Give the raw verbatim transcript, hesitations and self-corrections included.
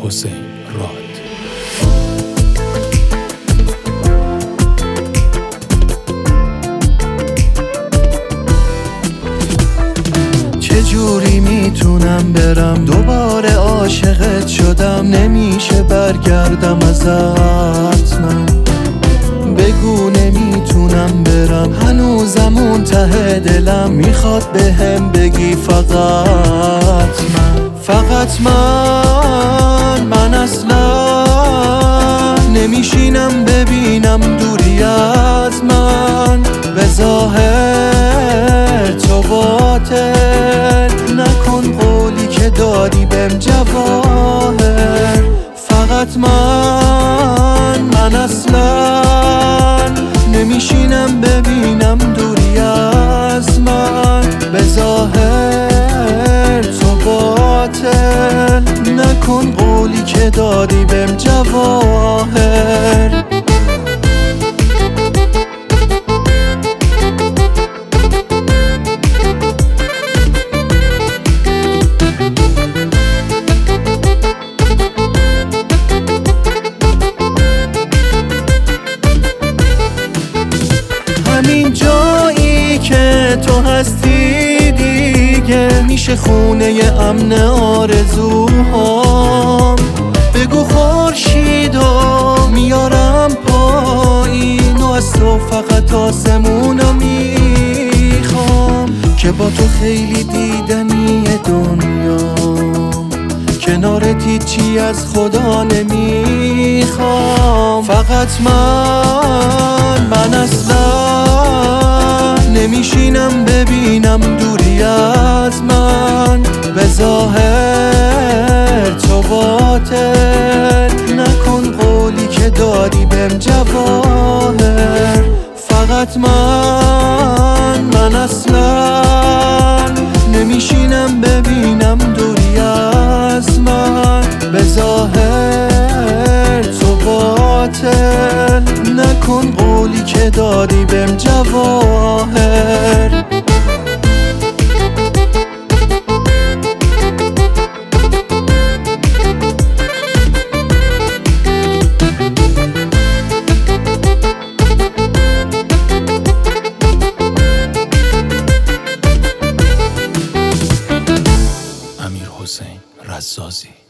حسین راد. چجوری میتونم برم دوباره عاشقت شدم، نمیشه برگردم ازت، من بگو نمیتونم برم، هنوزم اون ته دلم میخواد بهم بگی فقط من، فقط من من اصلا نمیشینم ببینم دوری از من، به ظاهر تو باطل نکن قولی که دادی بهم جواهر، فقط من من اصلا نمیشینم ببینم دوری از من، به ظاهر تو باطل نکن قولی که دادی بهم جواهر. همین جایی که تو هستی دیگه میشه خونه امن آرزوهام، بگو خورشیدو میارم پایین و از تو فقط آسمونو میخوام، که با تو خیلی دیدنی دنیا، کنارت هیچی از خدا نمیخوام، فقط من من اصلا نمیشینم ببینم دوری از من، به ظاهر تو باطل نکن قولی که دادی بهم جواهر، فقط من من اصلا نمیشینم ببینم دوری از من، به ظاهر تو باطل نکن قولی که دادی بهم جواهر. امیر حسین رزازی.